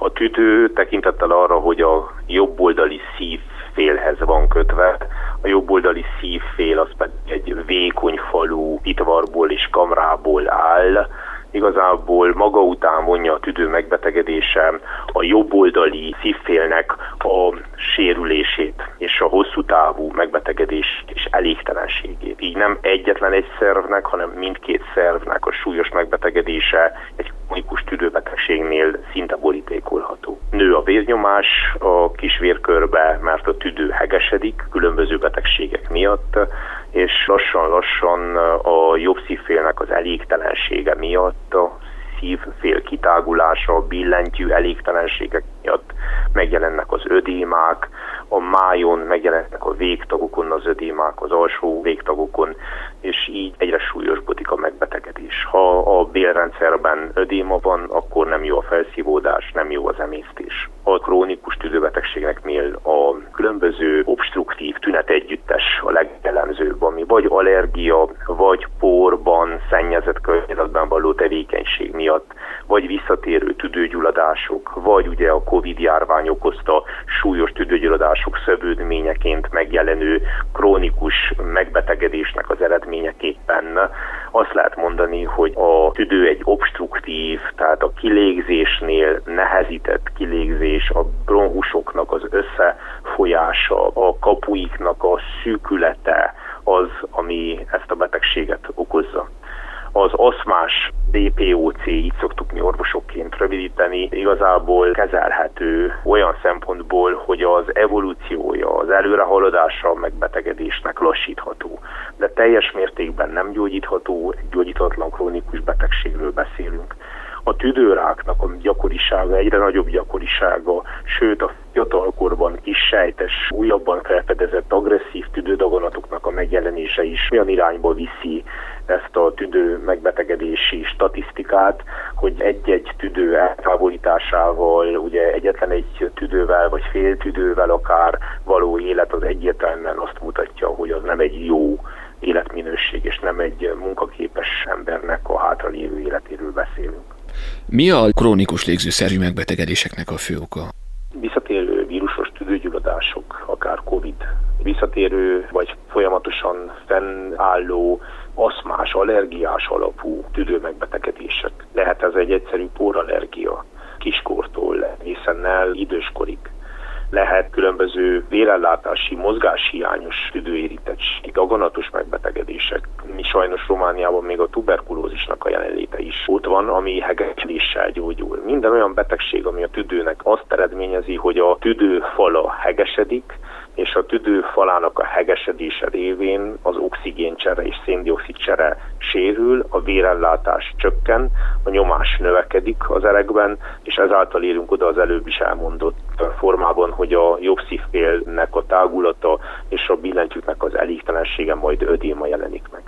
A tüdő tekintettel arra, hogy a jobboldali szívfélhez van kötve, a jobboldali szívfél az pedig egy vékony falú pitvarból és kamrából áll. Igazából maga után vonja a tüdő megbetegedése a jobboldali szívfélnek a sérülését és a hosszú távú megbetegedés és elégtelenségét. Így nem egyetlen egy szervnek, hanem mindkét szervnek a súlyos megbetegedése egy kronikus tüdőbetegségnél szinte borítékolható. Nő a vérnyomás a kis vérkörbe, mert a tüdő hegesedik különböző betegségek miatt, és lassan-lassan a jobb szívfélnek az elégtelensége miatt, a szívfél kitágulása, a billentyű elégtelenségek miatt megjelennek az ödémák, a májon megjelennek a végtagokon az ödémák, az alsó végtagokon, és így egyre súlyosbodik a megbetegedés. Ha a bélrendszerben ödéma van, akkor nem jó a felszívódás, nem jó az emésztés. A krónikus tüdőbetegségeknél a különböző obstruktív tünetegyüttes a legjellemzőbb, ami vagy allergia, vagy porban, szennyezett környezetben való tevékenység miatt, vagy visszatérő tüdőgyulladások, vagy ugye a Covid-járvány okozta súlyos tüdőgyulladások szövődményeként megjelenő krónikus megbetegedésnek az eredményeképpen azt lehet mondani, hogy a tüdő egy obstruktív, tehát a kilégzésnél nehezített kilégzés, a bronchusoknak az összefolyása, a kapuiknak a szűkülete az, ami ezt a betegséget okozza. Az aszmás BPOC, így szoktuk mi orvosokként rövidíteni, igazából kezelhető olyan szempontból, hogy az evolúciója, az előrehaladása a megbetegedésnek lassítható. De teljes mértékben nem gyógyítható, egy gyógyíthatatlan krónikus betegségről beszélünk. A tüdőráknak a gyakorisága egyre nagyobb gyakorisága, sőt a fiatalkorban kissejtes, újabban felfedezett agresszív tüdődaganatoknak a megjelenése is olyan irányba viszi ezt a tüdő megbetegedési statisztikát, hogy egy-egy tüdő eltávolításával, ugye egyetlen egy tüdővel vagy fél tüdővel akár való élet az egyértelműen azt mutatja, hogy az nem egy jó életminőség, és nem egy munkaképes embernek a hátralévő életéről beszélünk. Mi a krónikus légzőszervi megbetegedéseknek a fő oka? Visszatérő vírusos tüdőgyulladások, akár Covid, visszatérő vagy folyamatosan fennálló aszmás, allergiás alapú tüdőmegbetegedések. Lehet ez egy egyszerű porallergia, kiskortól egészen el időskorig. Lehet különböző vérellátási, mozgáshiányos tüdőérintettség, daganatos megbetegedések. Sajnos Romániában még a tuberkulózisnak a jelenléte is ott van, ami hegesedéssel gyógyul. Minden olyan betegség, ami a tüdőnek azt eredményezi, hogy a tüdőfala hegesedik, és a tüdő falának a hegesedése révén az oxigéncsere és széndioxidcsere sérül, a vérellátás csökken, a nyomás növekedik az erekben, és ezáltal érünk oda az előbb is elmondott formában, hogy a jobb szívfélnek a tágulata és a billentyűknek az elégtelensége majd ödéma jelenik meg.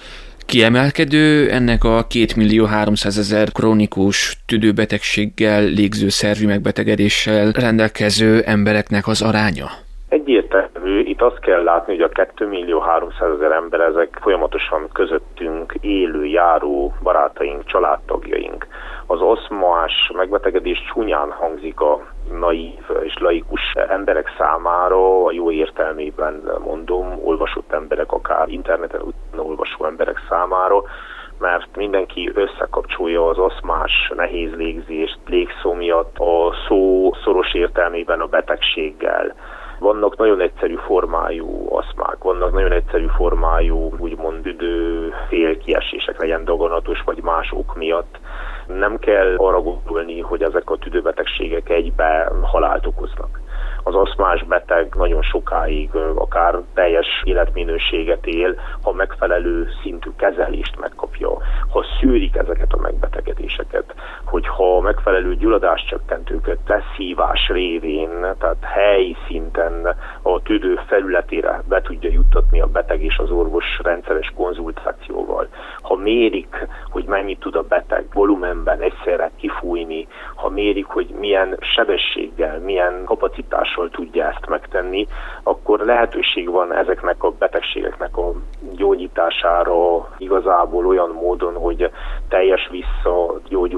Kiemelkedő ennek a 2.300.000 krónikus tüdőbetegséggel, légzőszervi megbetegedéssel rendelkező embereknek az aránya? Egyértelmű, itt azt kell látni, hogy a 2.300.000 ember ezek folyamatosan közöttünk élő, járó barátaink, családtagjaink. Az aszmás megbetegedés csúnyán hangzik a naív és laikus emberek számára, a jó értelmében mondom, olvasott emberek, akár interneten olvasó emberek számára, mert mindenki összekapcsolja az aszmás nehéz légzést, légszó miatt a szó szoros értelmében a betegséggel. Vannak nagyon egyszerű formájú aszmák, vannak nagyon egyszerű formájú, úgymond tüdőfélkiesések, legyen daganatos vagy más ok miatt. Nem kell arra gondolni, hogy ezek a tüdőbetegségek egybe halált okoznak. Az aszmás beteg nagyon sokáig, akár teljes életminőséget él, ha megfelelő szintű kezelést megkapja, ha szűrik ezeket a megbetegedéseket, hogyha megfelelő gyulladáscsökkentőket leszívás révén, tehát helyi szinten a tüdő felületére be tudja juttatni a beteg és az orvos rendszeres konzultációval. Ha mérik, hogy mennyit tud a beteg volumenben egyszerre kifújni, ha mérik, hogy milyen sebességgel, milyen kapacitással tudja ezt megtenni, akkor lehetőség van ezeknek a betegségeknek a gyógyítására igazából olyan módon, hogy teljes visszagyógyulás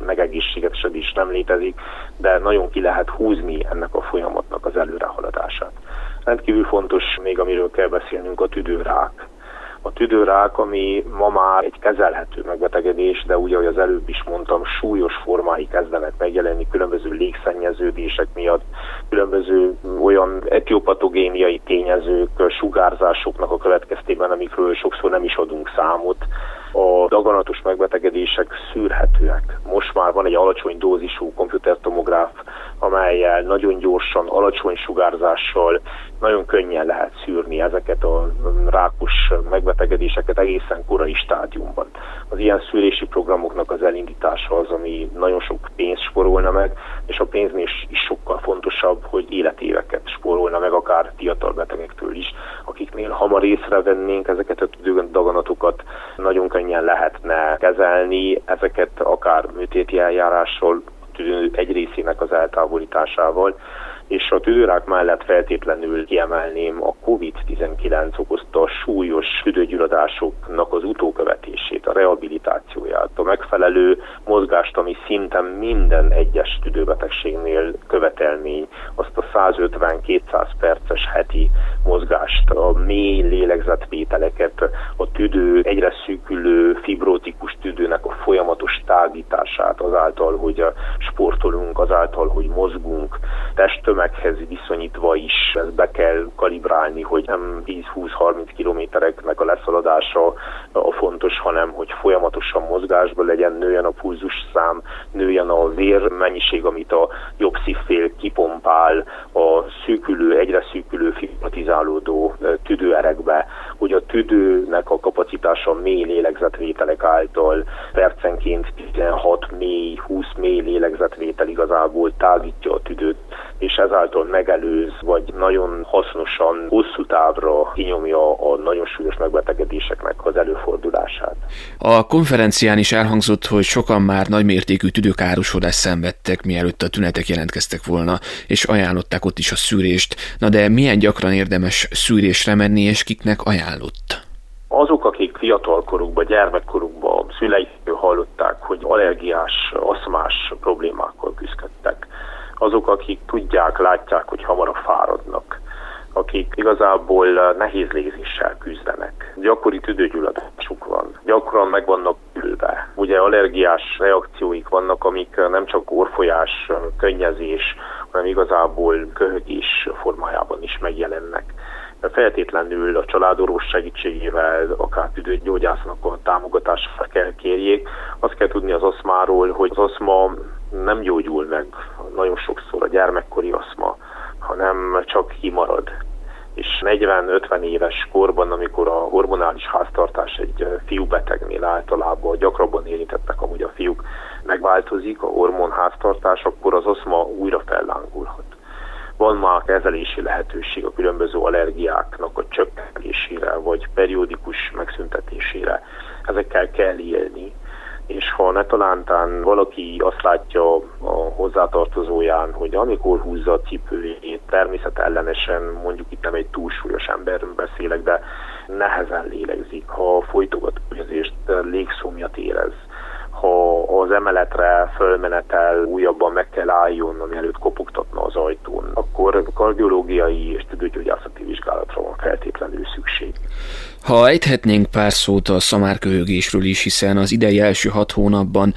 megegészségesedés nem létezik, de nagyon ki lehet húzni ennek a folyamatnak az előrehaladását. Rendkívül fontos még, amiről kell beszélnünk, a tüdőrák. A tüdőrák, ami ma már egy kezelhető megbetegedés, de ugye, ahogy az előbb is mondtam, súlyos formái kezdenek megjelenni különböző légszennyeződések miatt, különböző olyan etiopatogéniai tényezők, sugárzásoknak a következtében, amikről sokszor nem is adunk számot. A daganatos megbetegedések szűrhetőek. Most már van egy alacsony dózisú komputertomográf, amellyel nagyon gyorsan, alacsony sugárzással nagyon könnyen lehet szűrni ezeket a rákos megbetegedéseket egészen korai stádiumban. Az ilyen szűrési programoknak az elindítása az, ami nagyon sok pénzt spórolna meg, és a pénznél is sokkal fontosabb, hogy életéveket spórolna meg, akár fiatal betegektől is, akiknél hamar észrevennénk ezeket a tüdődaganatokat, nagyon könnyen lehetne kezelni ezeket akár műtéti eljárással, tüdő egy részének az eltávolításával, és a tüdőrák mellett feltétlenül kiemelném a COVID-19 okozta súlyos tüdőgyulladásoknak az utókövetését, a rehabilitációját, a megfelelő mozgást, ami szinte minden egyes tüdőbetegségnél követelmény, azt a 150-200 perces heti mozgást, a mély lélegzetvételeket, a tüdő egyre szűkülő fibrotikus tüdőnek a folyamatos tágítását azáltal, hogy sportolunk, azáltal, hogy mozgunk, testtömeghez viszonyítva is ezt be kell kalibrálni, hogy nem 10-20-30 kilométereknek a leszaladása a fontos, hanem hogy folyamatosan mozgásban legyen, nőjön a pulzusszám, nőjön a vérmennyiség, amit a jobb szívfél kipompál a szűkülő, egyre szűkülő fibrotizálódó tüdőerekbe, hogy a tüdőnek a kapacitása mély lélegzetvételek által percenként 16 mély, 20 mély lélegzetvétel igazából tágítja a tüdőt, és ezáltal megelőz, vagy nagyon hasznosan, hosszú távra kinyomja a nagyon súlyos megbetegedéseknek az előfordulását. A konferencián is elhangzott, hogy sokan már nagymértékű tüdőkárosodást szenvedtek, mielőtt a tünetek jelentkeztek volna, és ajánlották ott is a szűrést. Na de milyen gyakran érdemes szűrésre menni, és kiknek ajánlott? Azok, akik fiatalkorukban, gyermekkorukban szüleitől hallották, hogy allergiás, aszmás problémákkal küzdöttek, azok, akik tudják, látják, hogy hamarabb fáradnak, akik igazából nehéz légzéssel küzdenek. Gyakori tüdőgyulladásuk van, gyakran meg vannak ülve. Ugye allergiás reakcióik vannak, amik nem csak orrfolyás, könnyezés, hanem igazából köhögés formájában is megjelennek. Feltétlenül a családorvos segítségével, akár tüdőgyógyásznak a támogatását kell kérjék. Azt kell tudni az aszmáról, hogy az aszma nem gyógyul meg nagyon sokszor, a gyermekkori aszma, hanem csak kimarad. És 40-50 éves korban, amikor a hormonális háztartás egy fiúbetegnél általában gyakrabban érintettek amúgy a fiúk, megváltozik a hormonháztartás, akkor az aszma újra fellángulhat. Van már kezelési lehetőség a különböző allergiáknak a csökkentésére, vagy periódikus megszüntetésére. Ezekkel kell élni, és ha netalántán valaki azt látja a hozzátartozóján, hogy amikor húzza a cipőjét, természetellenesen, mondjuk itt nem egy túlsúlyos emberről beszélek, de nehezen lélegzik, ha folytogatóérzést, légszomjat érez, ha az emeletre fölmenetel újabban meg kell álljon, ami előtt kopogtatna az ajtón, akkor kardiológiai és tüdőgyógyászati vizsgálatra van feltétlenül szükség. Ha ejthetnénk pár szót a szamárköhögésről is, hiszen az idei első 6 hónapban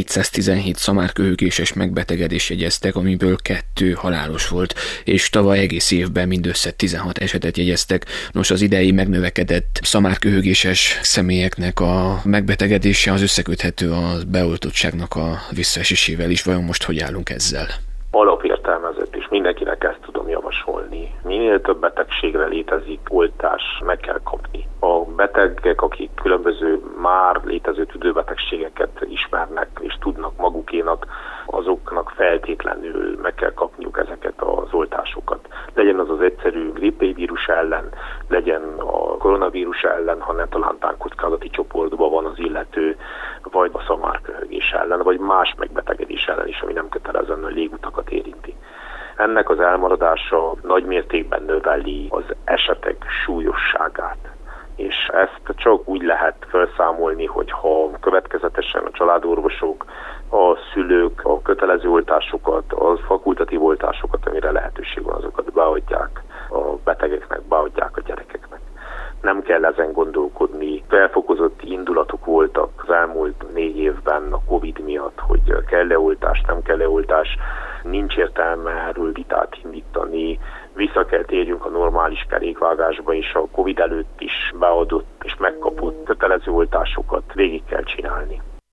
417 szamárköhögéses megbetegedést jegyeztek, amiből 2 halálos volt, és tavaly egész évben mindössze 16 esetet jegyeztek. Nos, az idei megnövekedett szamárköhögéses személyeknek a megbetegedése az összeköthető a beoltottságnak a visszaesésével is. Vajon most hogy állunk ezzel? Alapértelmezett, és mindenkinek ezt tudom javasolni. Minél több betegségre létezik oltás, meg kell kapni. A betegek, akik különböző már létező tüdőbetegségeket ismernek és tudnak magukénak, azoknak feltétlenül meg kell kapniuk ezeket az oltásokat. Legyen az az egyszerű grippvírus ellen, legyen a koronavírus ellen, ha netalántán kockázati csoportban van az illető, vagy a szamárköhögés ellen, vagy más megbetegedés ellen is, ami nem kötelezően a légutakat érinti. Ennek az elmaradása nagy mértékben növeli az esetek súlyosságát. és ezt csak úgy lehet felszámolni, hogyha következetesen a családorvosok, a szülők a kötelező oltásokat, a fakultatív oltásokat, amire lehetőség van, azokat beadják a betegeknek, beadják a gyerekeknek. Nem kell ezen gondolkodni. Felfokozott indulatok voltak az elmúlt 4 évben a Covid miatt, hogy kell-e oltás, nem kell-e oltás. Nincs értelme erről vitát indítani. Vissza kell térjünk a normális kerékvágásba, és a Covid előtt is beadott és megkapott kötelező oltásokat végig kell csinálni.